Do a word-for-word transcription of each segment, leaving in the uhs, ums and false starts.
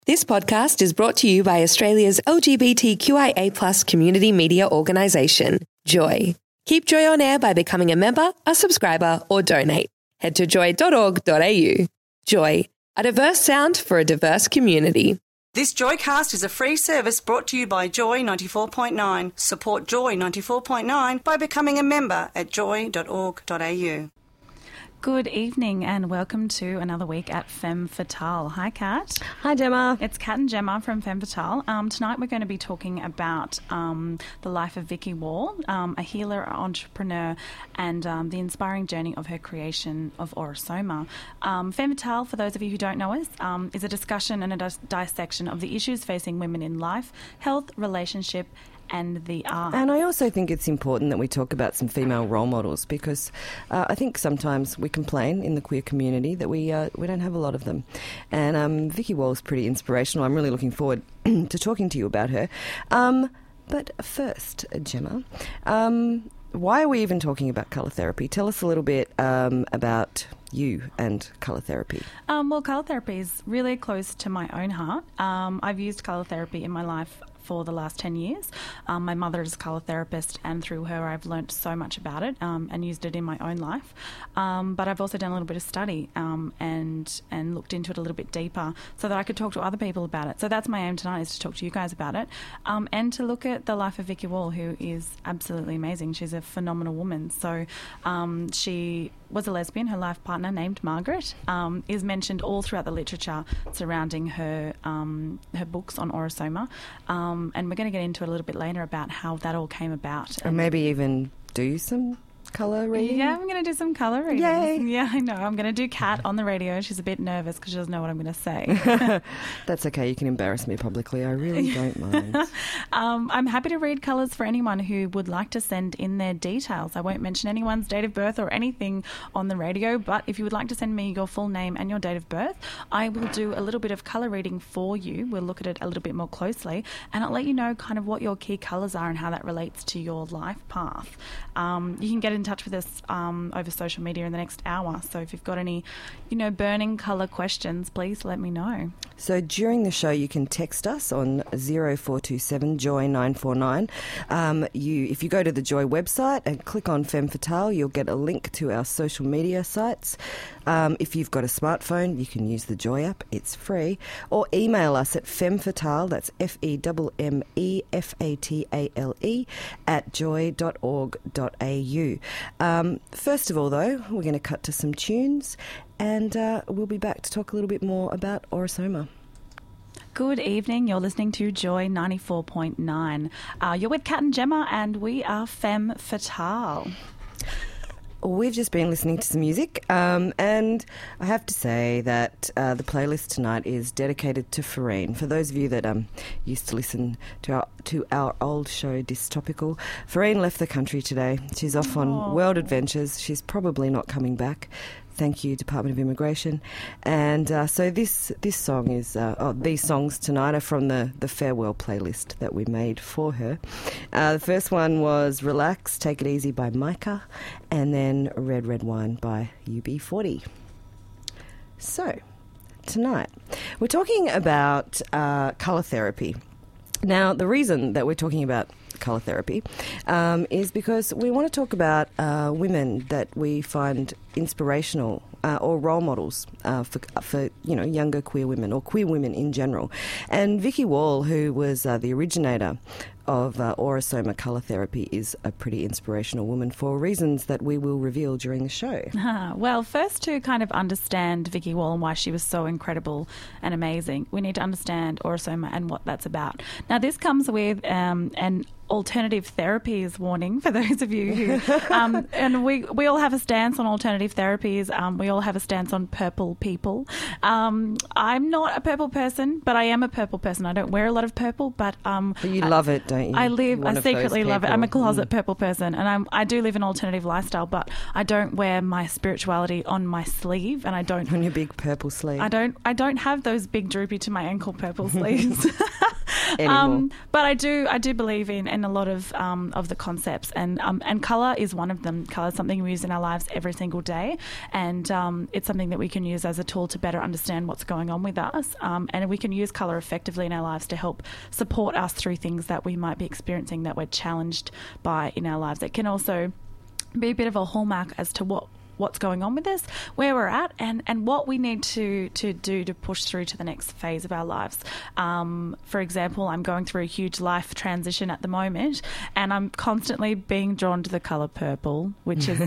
This podcast is brought to you by Australia's L G B T Q I A plus community media organisation, Joy. Keep Joy on air by becoming a member, a subscriber or donate. Head to joy dot org dot a u. Joy, a diverse sound for a diverse community. This Joycast is a free service brought to you by Joy ninety-four point nine. Support Joy ninety-four point nine by becoming a member at joy dot org dot a u. Good evening and welcome to another week at Femme Fatale. Hi, Kat. Hi, Gemma. It's Kat and Gemma from Femme Fatale. Um, tonight we're going to be talking about um, the life of Vicky Wall, um, a healer, entrepreneur, and um, the inspiring journey of her creation of Orosoma. Um, Femme Fatale, for those of you who don't know us, um, is a discussion and a dis- dissection of the issues facing women in life, health, relationship, and the art. And I also think it's important that we talk about some female role models because uh, I think sometimes we complain in the queer community that we uh, we don't have a lot of them. And um, Vicky Wall's pretty inspirational. I'm really looking forward to talking to you about her. Um, but first, Gemma, um, why are we even talking about colour therapy? Tell us a little bit um, about you and colour therapy. Um, well, colour therapy is really close to my own heart. Um, I've used colour therapy in my life for the last ten years. Um, my mother is a colour therapist and through her I've learnt so much about it um, and used it in my own life. Um, but I've also done a little bit of study um, and and looked into it a little bit deeper so that I could talk to other people about it. So that's my aim tonight, is to talk to you guys about it um, and to look at the life of Vicky Wall, who is absolutely amazing. She's a phenomenal woman. So um, she was a lesbian. Her life partner, named Margaret, um, is mentioned all throughout the literature surrounding her um, her books on Orosoma. Um, and we're going to get into it a little bit later about how that all came about. And, and maybe even do some colour reading? Yeah, I'm going to do some colour reading. Yay! Yeah, I know. I'm going to do Kat on the radio. She's a bit nervous because she doesn't know what I'm going to say. That's okay. You can embarrass me publicly. I really don't mind. um, I'm happy to read colours for anyone who would like to send in their details. I won't mention anyone's date of birth or anything on the radio, but if you would like to send me your full name and your date of birth, I will do a little bit of colour reading for you. We'll look at it a little bit more closely and I'll let you know kind of what your key colours are and how that relates to your life path. Um, you can get in touch with us um, over social media in the next hour. So if you've got any, you know, burning colour questions, please let me know. So during the show, you can text us on zero four two seven joy nine four nine. Um, you, if you go to the Joy website and click on Femme Fatale, you'll get a link to our social media sites. Um, if you've got a smartphone, you can use the Joy app. It's free. Or email us at femmefatale, that's F E M M E F A T A L E, at joy dot org dot a u. Um, first of all, though, we're going to cut to some tunes and uh, we'll be back to talk a little bit more about Orosoma. Good evening. You're listening to Joy ninety-four point nine. Uh, you're with Kat and Gemma and we are Femme Fatale. We've just been listening to some music um, and I have to say that uh, the playlist tonight is dedicated to Farine. For those of you that um, used to listen to our, to our old show, Dystopical, Farine left the country today. She's off on Aww. world adventures. She's probably not coming back. Thank you, Department of Immigration. And uh, so this this song is, uh, oh, these songs tonight are from the, the farewell playlist that we made for her. Uh, the first one was Relax, Take It Easy by Micah, and then Red Red Wine by U B forty. So, tonight, we're talking about uh, colour therapy. Now, the reason that we're talking about colour therapy um, is because we want to talk about uh, women that we find inspirational uh, or role models uh, for, for you know younger queer women or queer women in general. And Vicky Wall, who was uh, the originator of uh, Orosoma colour therapy, is a pretty inspirational woman for reasons that we will reveal during the show. Uh, well, first to kind of understand Vicky Wall and why she was so incredible and amazing, we need to understand Orosoma and what that's about. Now, this comes with um, an alternative therapies warning for those of you who um, and we we all have a stance on alternative therapies. Um, we all have a stance on purple people. Um, I'm not a purple person, but I am a purple person. I don't wear a lot of purple, but um, but you I, love it, don't you? I live. One I secretly love it. I'm a closet mm. purple person, and I'm I do live an alternative lifestyle, but I don't wear my spirituality on my sleeve, and I don't on your big purple sleeve. I don't I don't have those big droopy to my ankle purple sleeves. anymore. Um, but I do, I do believe in, in a lot of um, of the concepts, and um, and colour is one of them. Colour is something we use in our lives every single day, and um, it's something that we can use as a tool to better understand what's going on with us. Um, and we can use colour effectively in our lives to help support us through things that we might be experiencing that we're challenged by in our lives. It can also be a bit of a hallmark as to what what's going on with us, where we're at, and, and what we need to, to do to push through to the next phase of our lives. Um, for example, I'm going through a huge life transition at the moment, and I'm constantly being drawn to the colour purple, which is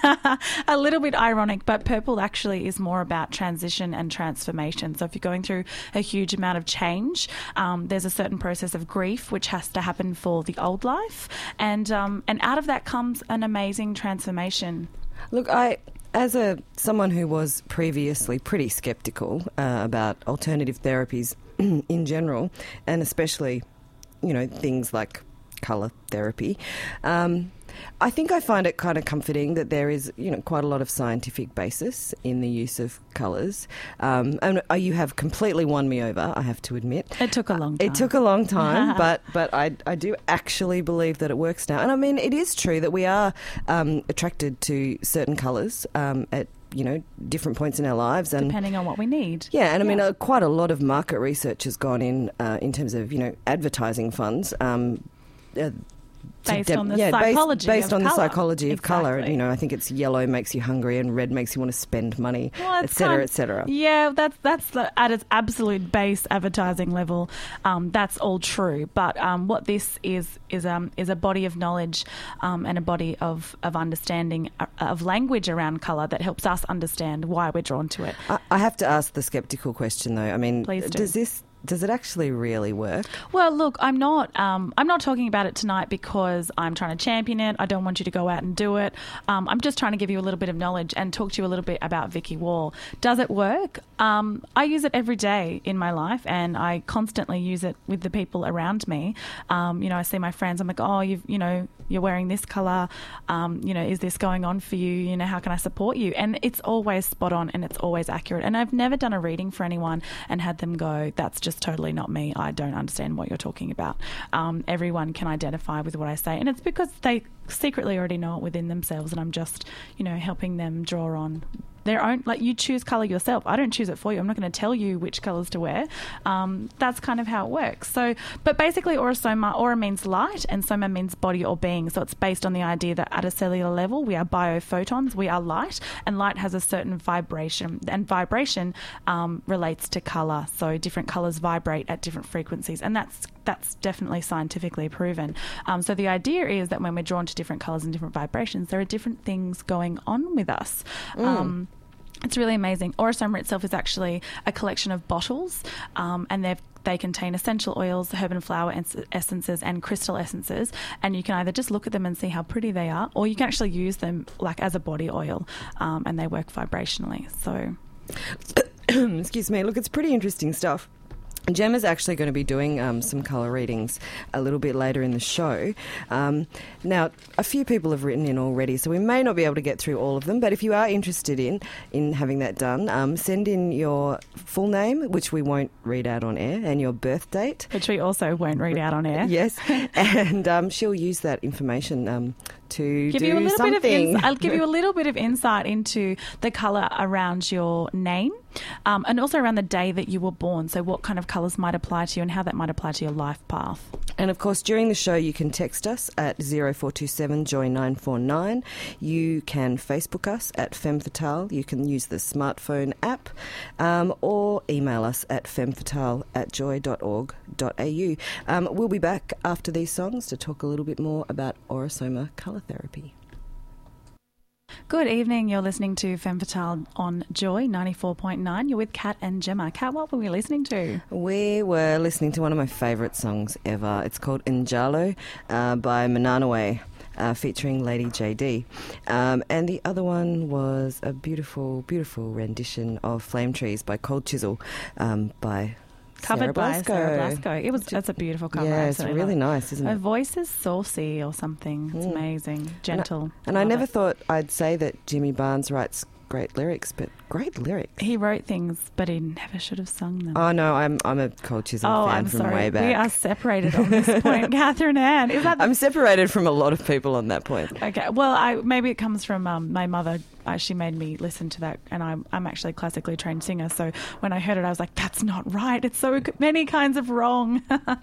a little bit ironic, but purple actually is more about transition and transformation. So if you're going through a huge amount of change, um, there's a certain process of grief which has to happen for the old life, and um, and out of that comes an amazing transformation. Look, I, as a someone who was previously pretty sceptical uh, about alternative therapies in general, and especially, you know, things like colour therapy, um, I think I find it kind of comforting that there is, you know, quite a lot of scientific basis in the use of colours. Um, and you have completely won me over, I have to admit. It took a long time. It took a long time, but but I, I do actually believe that it works now. And I mean, it is true that we are um, attracted to certain colours um, at you know, different points in our lives. And depending on what we need. Yeah, and I yeah. mean, uh, quite a lot of market research has gone in uh, in terms of, you know, advertising funds. Um, uh, Based de- on the yeah, psychology based, based of on colour. the psychology of Exactly. colour. You know, I think it's yellow makes you hungry and red makes you want to spend money, well, et cetera, et cetera. Yeah, that's that's the, at its absolute base advertising level. Um, that's all true. But um, what this is is um, is a body of knowledge um, and a body of of understanding uh, of language around colour that helps us understand why we're drawn to it. I, I have to ask the sceptical question though. I mean, Please do. does this Does it actually really work? Well, look, I'm not. Um, I'm not talking about it tonight because I'm trying to champion it. I don't want you to go out and do it. Um, I'm just trying to give you a little bit of knowledge and talk to you a little bit about Vicky Wall. Does it work? Um, I use it every day in my life, and I constantly use it with the people around me. Um, you know, I see my friends. I'm like, oh, you've, you know, you're wearing this colour. Um, you know, is this going on for you? You know, how can I support you? And it's always spot on, and it's always accurate. And I've never done a reading for anyone and had them go, that's just totally not me. I don't understand what you're talking about. Um, everyone can identify with what I say, and it's because they secretly already know it within themselves, and I'm just, you know, helping them draw on their own. Like, you choose colour yourself. I don't choose it for you. I'm not going to tell you which colours to wear. Um, that's kind of how it works. So, but basically, aura soma, aura means light, and soma means body or being. So it's based on the idea that at a cellular level, we are biophotons, we are light, and light has a certain vibration, and vibration um, relates to colour. So different colours vibrate at different frequencies, and that's that's definitely scientifically proven. Um, so the idea is that when we're drawn to different colours and different vibrations, there are different things going on with us. Mm. Um, It's really amazing. Aura Soma itself is actually a collection of bottles, um, and they've they contain essential oils, herb and flower essences, and crystal essences. And you can either just look at them and see how pretty they are, or you can actually use them like as a body oil, um, and they work vibrationally. So, excuse me. Look, it's pretty interesting stuff. Gemma's actually going to be doing um, some colour readings a little bit later in the show. Um, now, a few people have written in already, so we may not be able to get through all of them, but if you are interested in, in having that done, um, send in your full name, which we won't read out on air, and your birth date. Which we also won't read out on air. Yes, and um, she'll use that information um, to give do you a little something. Bit of ins- I'll give you a little bit of insight into the colour around your name, um, and also around the day that you were born. So what kind of colours might apply to you and how that might apply to your life path. And of course, during the show, you can text us at zero four two seven joy nine four nine. You can Facebook us at Femme Fatale. You can use the smartphone app, um, or email us at femfatale at joy dot org dot a u. Um, we'll be back after these songs to talk a little bit more about Aura Soma colour therapy. Good evening. You're listening to Femme Fatale on Joy ninety-four point nine. You're with Kat and Gemma. Kat, what were we listening to? We were listening to one of my favourite songs ever. It's called Njalo uh, by Mananawe, uh, featuring Lady J D. Um, and the other one was a beautiful, beautiful rendition of Flame Trees by Cold Chisel um, by Covered Sarah by Blasco. Sarah Blasco. It was, that's a beautiful cover. Yeah, it's Absolutely really love it. nice, isn't Her it? voice is saucy or something. It's Mm. amazing. Gentle. And I, and I Love never it. thought I'd say that Jimmy Barnes writes great lyrics, but great lyrics. He wrote things, but he never should have sung them. Oh, no, I'm I'm a Cold Chisholm oh, fan I'm from sorry. way back. We are separated on this point, Catherine Ann. Is that the- I'm separated from a lot of people on that point. Okay, well, I, maybe it comes from um, my mother. Uh, she made me listen to that, and I'm, I'm actually a classically trained singer, so when I heard it, I was like, that's not right. It's so many kinds of wrong.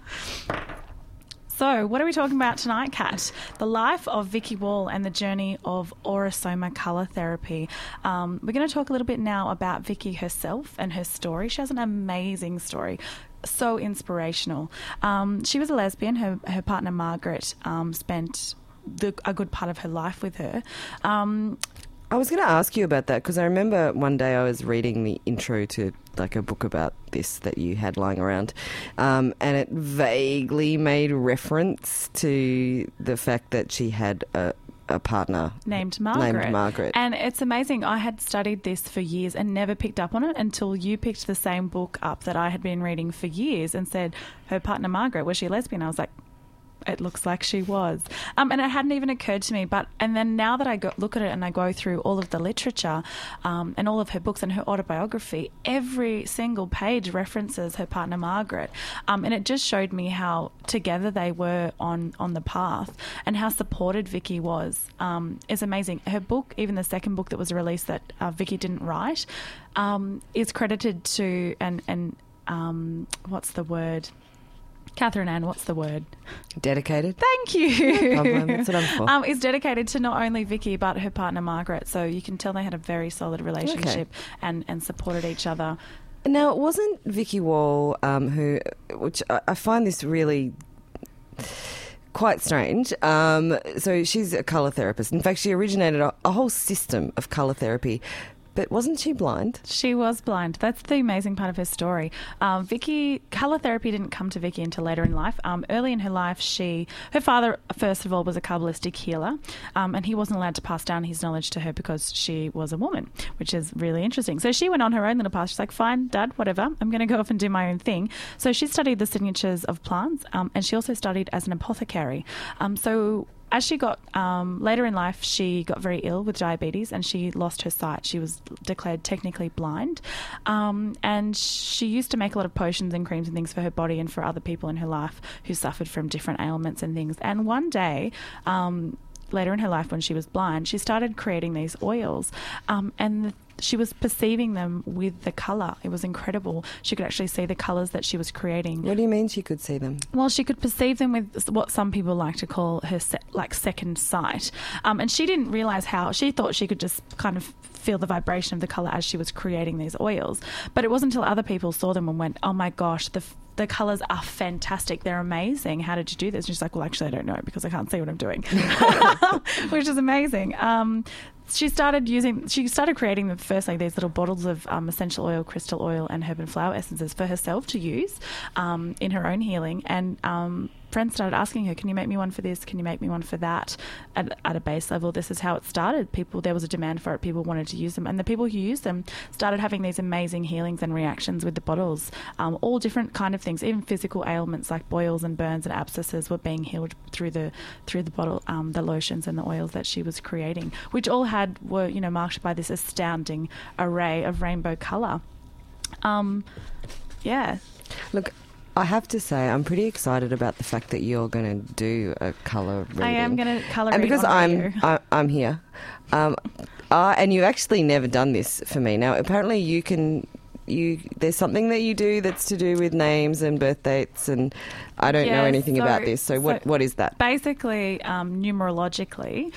So, what are we talking about tonight, Kat? The life of Vicky Wall and the journey of Aurosoma colour therapy. Um, we're going to talk a little bit now about Vicky herself and her story. She has an amazing story. So inspirational. Um, she was a lesbian. Her her partner Margaret um, spent the, a good part of her life with her. Um, I was going to ask you about that because I remember one day I was reading the intro to like a book about this that you had lying around, um, and it vaguely made reference to the fact that she had a, a partner named Margaret. Named Margaret. And it's amazing. I had studied this for years and never picked up on it until you picked the same book up that I had been reading for years and said, her partner Margaret, was she a lesbian? I was like, it looks like she was. Um, and it hadn't even occurred to me. But and then now that I go, look at it and I go through all of the literature um, and all of her books and her autobiography, every single page references her partner Margaret. Um, and it just showed me how together they were on, on the path and how supported Vicky was. Um, is amazing. Her book, even the second book that was released that uh, Vicky didn't write, um, is credited to, and, and um, what's the word? Catherine Ann, what's the word? Dedicated. Thank you. No problem. That's what I'm for. Um, is dedicated to not only Vicky but her partner Margaret. So you can tell they had a very solid relationship Okay. and, and supported each other. Now, it wasn't Vicky Wall um, who, which I, I find this really quite strange. Um, so she's a colour therapist. In fact, she originated a, a whole system of colour therapy. But wasn't she blind? She was blind. That's the amazing part of her story. Um, Vicky, colour therapy didn't come to Vicky until later in life. Um, early in her life, she, her father, first of all, was a Kabbalistic healer, um, and he wasn't allowed to pass down his knowledge to her because she was a woman, which is really interesting. So she went on her own little path. She's like, fine, Dad, whatever. I'm going to go off and do my own thing. So she studied the signatures of plants, um, and she also studied as an apothecary. Um, so... As she got um, later in life, she got very ill with diabetes and she lost her sight. She was declared technically blind. Um, and she used to make a lot of potions and creams and things for her body and for other people in her life who suffered from different ailments and things. And one day, um, later in her life when she was blind, she started creating these oils. Um, and the she was perceiving them with the colour. It was incredible. She could actually see the colours that she was creating. What do you mean she could see them? Well, she could perceive them with what some people like to call her se- like second sight. Um, and she didn't realise how. She thought she could just kind of feel the vibration of the colour as she was creating these oils. But it wasn't until other people saw them and went, oh my gosh, the the colours are fantastic. They're amazing. How did you do this? And she's like, well, actually, I don't know because I can't see what I'm doing, which is amazing. Um, she started using, she started creating the first like these little bottles of um, essential oil, crystal oil and herb and flower essences for herself to use um, in her own healing. And um, friends started asking her, can you make me one for this? Can you make me one for that? At, at a base level, this is how it started. People, there was a demand for it. People wanted to use them. And the people who used them started having these amazing healings and reactions with the bottles. Um, all different kind of things, even physical ailments like boils and burns and abscesses were being healed through the through the bottle, um, the lotions and the oils that she was creating, which all had were, you know, marked by this astounding array of rainbow colour. Um, yeah. Look, I have to say, I'm pretty excited about the fact that you're going to do a colour reading. I am going to colour and read because on I'm radio. I, I'm here, um, uh, and you've actually never done this for me. Now, apparently, you can. You there's something that you do that's to do with names and birth dates, and I don't know Yeah, anything so- about this. So, what so what is that? Basically, um, numerologically,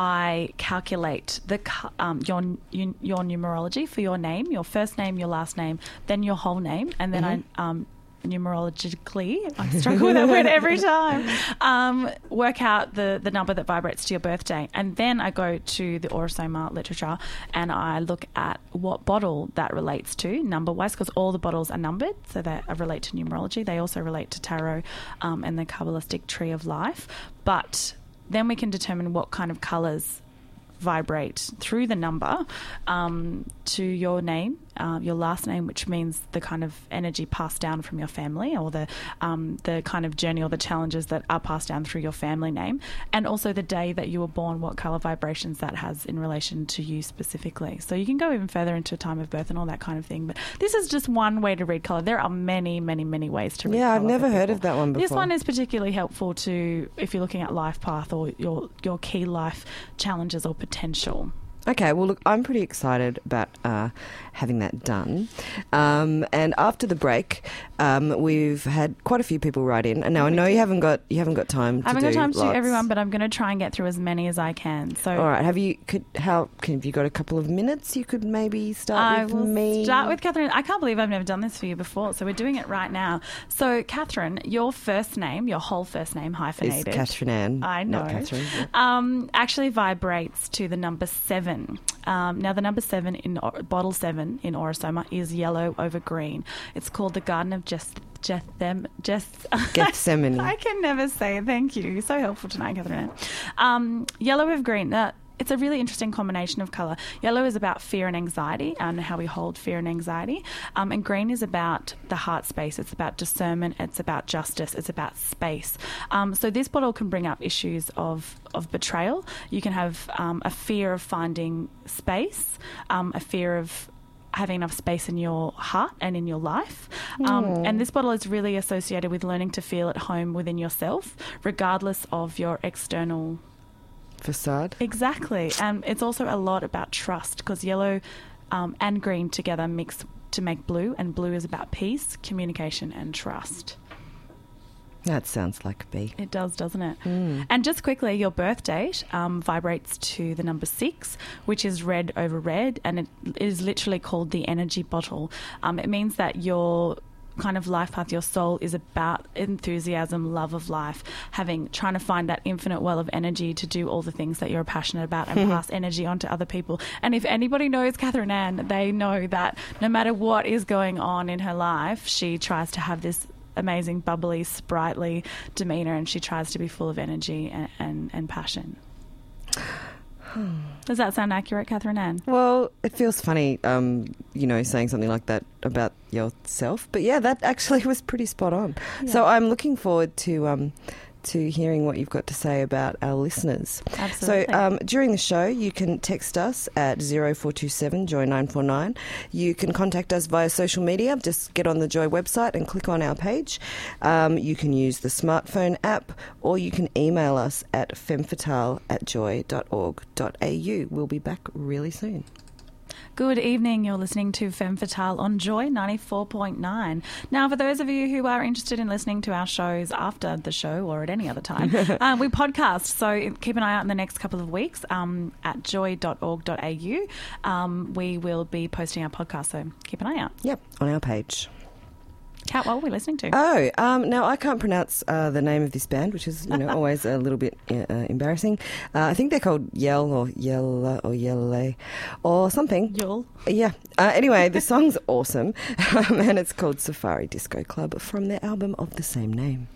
I calculate the cu- um, your your your numerology for your name, your first name, your last name, then your whole name, and then Mm-hmm. I um, numerologically, I struggle with that word every time, um, work out the, the number that vibrates to your birthday. And then I go to the Aurosoma literature and I look at what bottle that relates to number-wise, because all the bottles are numbered, so they relate to numerology. They also relate to tarot um, and the Kabbalistic tree of life. But then we can determine what kind of colours vibrate through the number um, to your name uh, your last name, which means the kind of energy passed down from your family, or the um, the kind of journey or the challenges that are passed down through your family name, and also the day that you were born, what colour vibrations that has in relation to you specifically. So you can go even further into time of birth and all that kind of thing. But this is just one way to read colour. There are many, many, many ways to read Yeah, colour. I've never for heard people. of that one before. This one is particularly helpful to if you're looking at life path or your your key life challenges or potential. Okay, well, look, I'm pretty excited about uh, having that done. Um, and after the break, um, we've had quite a few people write in. And now I know you haven't got you haven't got time to I haven't do got time to lots. do everyone, but I'm going to try and get through as many as I can. So, All right, have you could how can, have you got a couple of minutes? You could maybe start I with will me. start with Catherine. I can't believe I've never done this for you before, so we're doing it right now. So, Catherine, your first name, your whole first name hyphenated. It's Catherine Ann. I know. Not Catherine. Yeah. Um, actually vibrates to the number seven. Um, now, the number seven in or, bottle seven in Orosoma is yellow over green. It's called the Garden of Just. Gethem, just Gethsemane. I can never say it. Thank you. You're so helpful tonight, Catherine. Um, yellow of green. Uh, it's a really interesting combination of colour. Yellow is about fear and anxiety and how we hold fear and anxiety. Um, and green is about the heart space. It's about discernment. It's about justice. It's about space. Um, so this bottle can bring up issues of, of betrayal. You can have um, a fear of finding space, um, a fear of having enough space in your heart and in your life. Um, and this bottle is really associated with learning to feel at home within yourself, regardless of your external Facade. Exactly. And it's also a lot about trust, because yellow um, and green together mix to make blue, and blue is about peace, communication and trust. That sounds like a bee. It does, doesn't it? Mm. And just quickly, your birth date um, vibrates to the number six, which is red over red, and it is literally called the energy bottle. Um, it means that your kind of life path, your soul is about enthusiasm, love of life, having trying to find that infinite well of energy to do all the things that you're passionate about and pass energy on to other people. And if anybody knows Catherine Ann, they know that no matter what is going on in her life, she tries to have this amazing, bubbly, sprightly demeanour, and she tries to be full of energy and, and, and passion. Does that sound accurate, Catherine Ann? Well, it feels funny, um, you know, saying something like that about yourself. But yeah, that actually was pretty spot on. Yeah. So I'm looking forward to um, to hearing what you've got to say about our listeners. Absolutely. So um, during the show, you can text us at zero four two seven joy nine four nine. You can contact us via social media. Just get on the Joy website and click on our page. Um, you can use the smartphone app, or you can email us at femfatale at joy dot org dot a u. We'll be back really soon. Good evening. You're listening to Femme Fatale on Joy ninety-four point nine. Now, for those of you who are interested in listening to our shows after the show or at any other time, um, we podcast. So keep an eye out in the next couple of weeks um, at joy dot org dot a u. Um, we will be posting our podcast, so keep an eye out. Yep, on our page. Kat, what were we listening to? Oh, um, now I can't pronounce uh, the name of this band, which is, you know, always a little bit uh, embarrassing. Uh, I think they're called Yell or Yella or Yelle or something. Yule. Yeah. Uh, anyway, the song's awesome, um, and it's called Safari Disco Club from their album of the same name.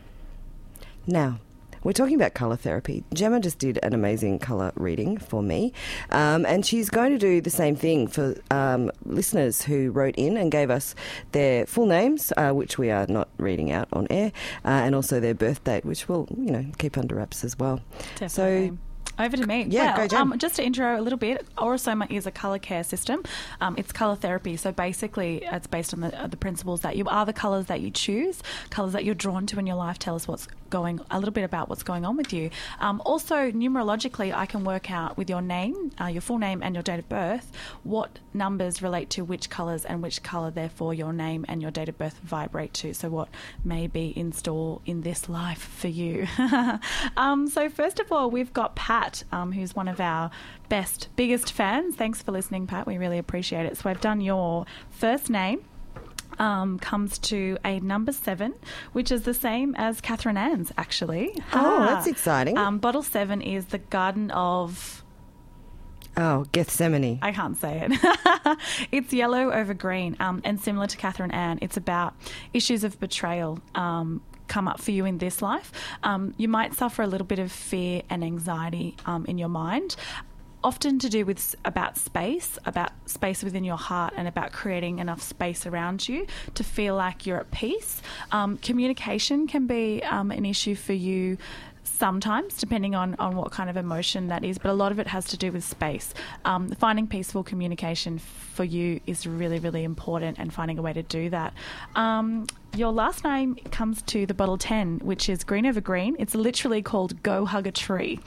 Now, we're talking about colour therapy. Gemma just did an amazing colour reading for me, um, and she's going to do the same thing for um, listeners who wrote in and gave us their full names, uh, which we are not reading out on air, uh, and also their birth date, which we'll, you know, keep under wraps as well. Definitely. So, over to me. Yeah, well, go, Jen. Um, just to intro a little bit, Orosoma is a colour care system. Um, it's colour therapy. So basically, it's based on the, uh, the principles that you are the colours that you choose, colours that you're drawn to in your life. Tell us what's going, a little bit about what's going on with you. Um, also, numerologically, I can work out with your name, uh, your full name and your date of birth, what numbers relate to which colours and which colour, therefore, your name and your date of birth vibrate to. So what may be in store in this life for you. um, so first of all, we've got Pat. Um, who's one of our best, biggest fans. Thanks for listening, Pat. We really appreciate it. So I've done your first name. Um, comes to a number seven, which is the same as Catherine Ann's, actually. Oh, Ah. that's exciting. Um, bottle seven is the Garden of... Oh, Gethsemane. I can't say it. It's yellow over green, um, and similar to Catherine Ann, it's about issues of betrayal um, come up for you in this life. Um, you might suffer a little bit of fear and anxiety um, in your mind. often to do with about space, about space within your heart, and about creating enough space around you to feel like you're at peace. Um, communication can be um, an issue for you sometimes, depending on, on what kind of emotion that is, but a lot of it has to do with space. Um, finding peaceful communication for you is really, really important, and finding a way to do that. Um, your last name comes to the bottle ten, which is green over green. It's literally called Go Hug a Tree.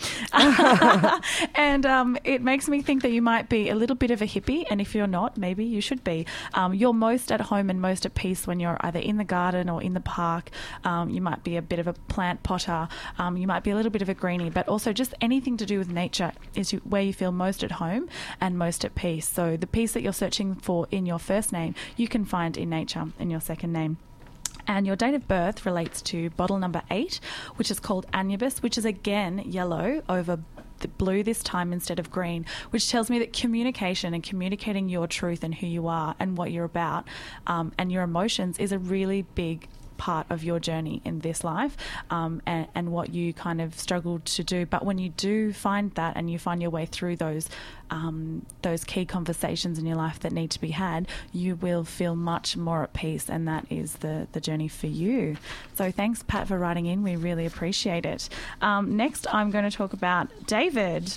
And um, it makes me think that you might be a little bit of a hippie, and if you're not, maybe you should be. Um, you're most at home and most at peace when you're either in the garden or in the park. Um, you might be a bit of a plant potter. Um, you might be a little bit of a greenie, but also just anything to do with nature is you, where you feel most at home and most at peace. So the peace that you're searching for in your first name, you can find in nature in your second name. And your date of birth relates to bottle number eight, which is called Anubis, which is again yellow over the blue this time instead of green, which tells me that communication and communicating your truth and who you are and what you're about um, and your emotions is a really big part of your journey in this life, um, and, and what you kind of struggled to do. But when you do find that and you find your way through those um, those key conversations in your life that need to be had, you will feel much more at peace, and that is the, the journey for you. So thanks, Pat, for writing in. We really appreciate it. Um, next, I'm going to talk about David.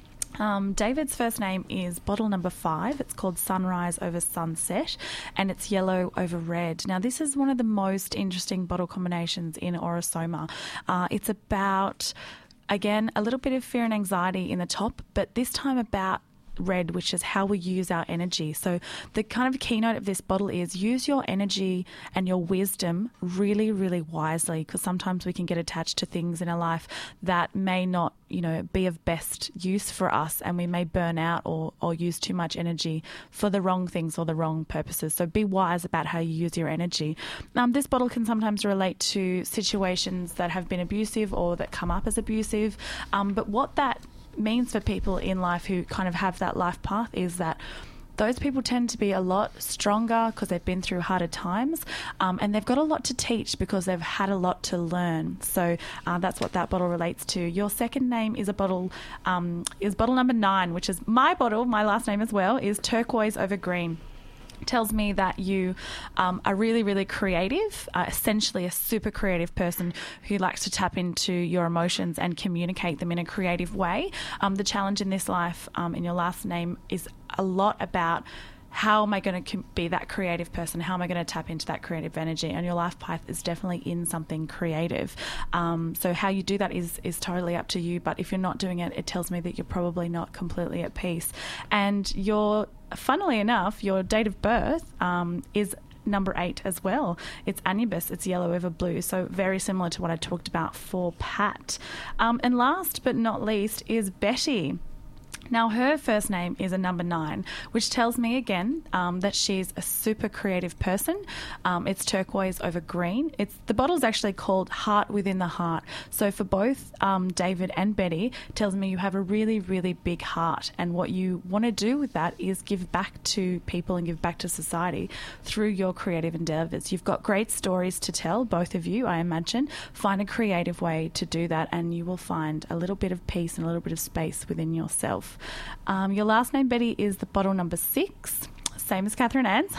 Um, David's first name is bottle number five. It's called Sunrise Over Sunset, and it's yellow over red. Now, this is one of the most interesting bottle combinations in Orosoma. Uh, it's about, again, a little bit of fear and anxiety in the top, but this time about red, which is how we use our energy. So the kind of keynote of this bottle is use your energy and your wisdom really, really wisely, because sometimes we can get attached to things in our life that may not, you know, be of best use for us, and we may burn out or, or use too much energy for the wrong things or the wrong purposes. So be wise about how you use your energy. Um, this bottle can sometimes relate to situations that have been abusive or that come up as abusive, um, but what that means for people in life who kind of have that life path is that those people tend to be a lot stronger because they've been through harder times, um, and they've got a lot to teach because they've had a lot to learn. So uh, that's what that bottle relates to. Your second name is a bottle um, is bottle number nine, which is my bottle. My last name as well is turquoise over green. Tells me that you um, are really, really creative, uh, essentially a super creative person who likes to tap into your emotions and communicate them in a creative way. Um, the challenge in this life, um, in your last name, is a lot about how am I going to be that creative person? How am I going to tap into that creative energy? And your life path is definitely in something creative. Um, so how you do that is is totally up to you. But if you're not doing it, it tells me that you're probably not completely at peace. And your, funnily enough, your date of birth um, is number eight as well. It's Anubis. It's yellow over blue. So very similar to what I talked about for Pat. Um, and last but not least is Betty. Now, her first name is a number nine, which tells me again um, that she's a super creative person. Um, it's turquoise over green. It's the bottle's actually called Heart Within the Heart. So for both um, David and Betty, it tells me you have a really, really big heart, and what you want to do with that is give back to people and give back to society through your creative endeavours. You've got great stories to tell, both of you, I imagine. Find a creative way to do that, and you will find a little bit of peace and a little bit of space within yourself. Um, your last name, Betty, is the bottle number six, same as Catherine Ann's,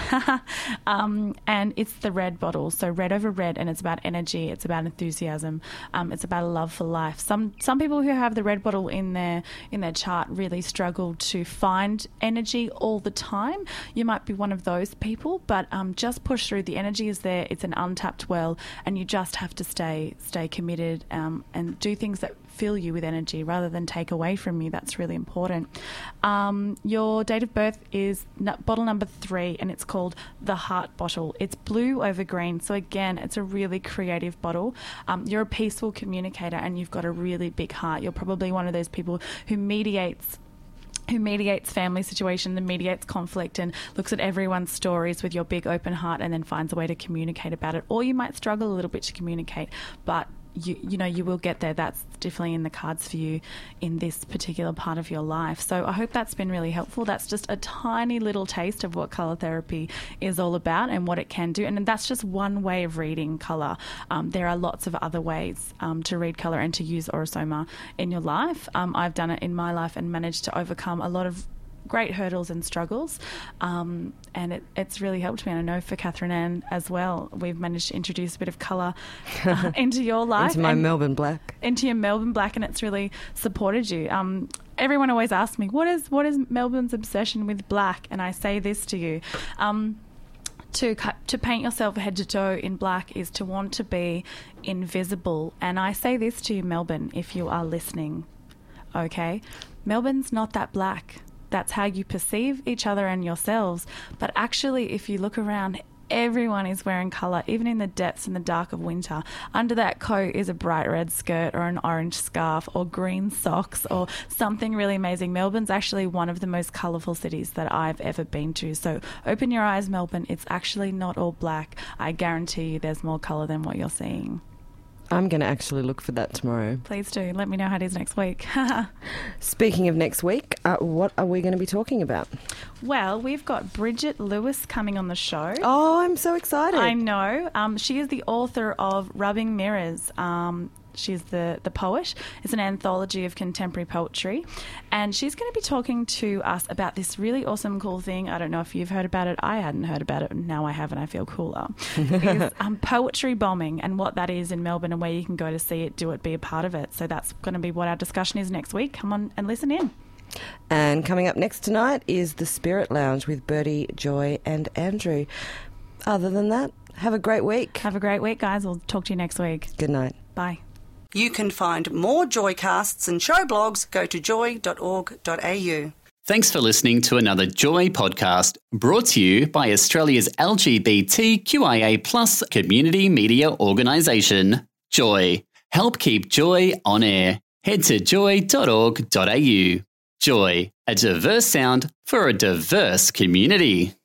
um, and it's the red bottle. So red over red, and it's about energy, it's about enthusiasm, um, it's about a love for life. Some some people who have the red bottle in their in their chart really struggle to find energy all the time. You might be one of those people, but um, just push through. The energy is there. It's an untapped well, and you just have to stay stay committed um, and do things that fill you with energy rather than take away from you. That's really important. Um, your date of birth is n- bottle number three, and it's called the Heart Bottle. It's blue over green. So again, it's a really creative bottle. Um, you're a peaceful communicator, and you've got a really big heart. You're probably one of those people who mediates who mediates family situations and mediates conflict and looks at everyone's stories with your big open heart and then finds a way to communicate about it. Or you might struggle a little bit to communicate, but you you know you will get there. That's definitely in the cards for you in this particular part of your life. So I hope that's been really helpful. That's just a tiny little taste of what colour therapy is all about and what it can do. And that's just one way of reading colour. Um, there are lots of other ways um, to read colour and to use Aurosoma in your life. Um, I've done it in my life and managed to overcome a lot of great hurdles and struggles, um, and it, it's really helped me. And I know for Catherine Ann as well, we've managed to introduce a bit of colour uh, into your life. Into my Melbourne black. Into your Melbourne black, and it's really supported you. Um, everyone always asks me, what is what is Melbourne's obsession with black? And I say this to you. Um, To to paint yourself head to toe in black is to want to be invisible. And I say this to you, Melbourne, if you are listening, okay? Melbourne's not that black. That's how you perceive each other and yourselves. But actually, if you look around, everyone is wearing colour, even in the depths and the dark of winter. Under that coat is a bright red skirt or an orange scarf or green socks or something really amazing. Melbourne's actually one of the most colourful cities that I've ever been to. So open your eyes, Melbourne. It's actually not all black. I guarantee you there's more colour than what you're seeing. I'm going to actually look for that tomorrow. Please do. Let me know how it is next week. Speaking of next week, uh, what are we going to be talking about? Well, we've got Bridget Lewis coming on the show. Oh, I'm so excited. I know. Um, she is the author of Rubbing Mirrors. Um, she's the, the poet. It's an anthology of contemporary poetry. And she's going to be talking to us about this really awesome, cool thing. I don't know if you've heard about it. I hadn't heard about it. Now I have, and I feel cooler. It's um, poetry bombing and what that is in Melbourne and where you can go to see it, do it, be a part of it. So that's going to be what our discussion is next week. Come on and listen in. And coming up next tonight is the Spirit Lounge with Bertie, Joy and Andrew. Other than that, have a great week. Have a great week, guys. We'll talk to you next week. Good night. Bye. You can find more Joycasts and show blogs. Go to joy dot org dot a u. Thanks for listening to another Joy podcast brought to you by Australia's L G B T Q I A plus community media organisation, Joy. Help keep Joy on air. Head to joy dot org dot a u. Joy, a diverse sound for a diverse community.